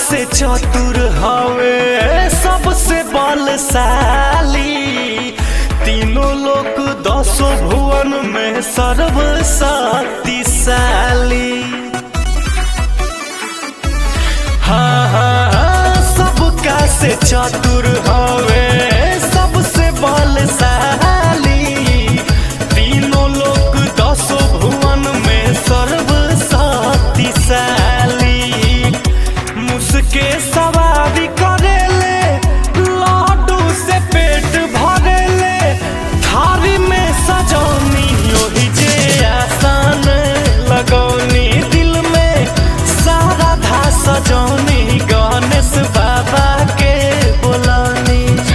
से चतुर हवे सबसे बलशाली, तीनों लोक 10 भुवन में सर्वशक्तिशाली। हाँ हाँ सबका से चतुर हवे सबसे बलशाली, तीनों लोक 10 भुवन में सर्वशक्तिशाली। मुसके सवारी करेले लाडू से पेट भरेले, थारी में सजौनी ओही जे आसान लगौनी, दिल में सारा धा सजौनी गणेश बाबा के बोलौनी।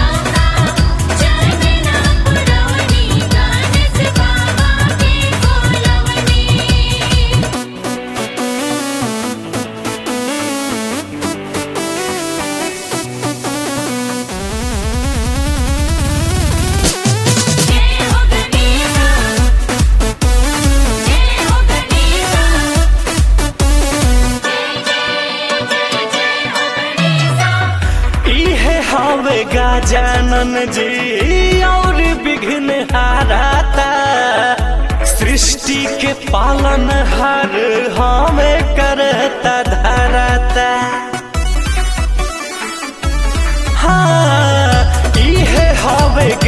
हवे गजानन जी और विघ्न हाराता, सृष्टि के पालन हर हमें करता धराता। हाँ इहे हवे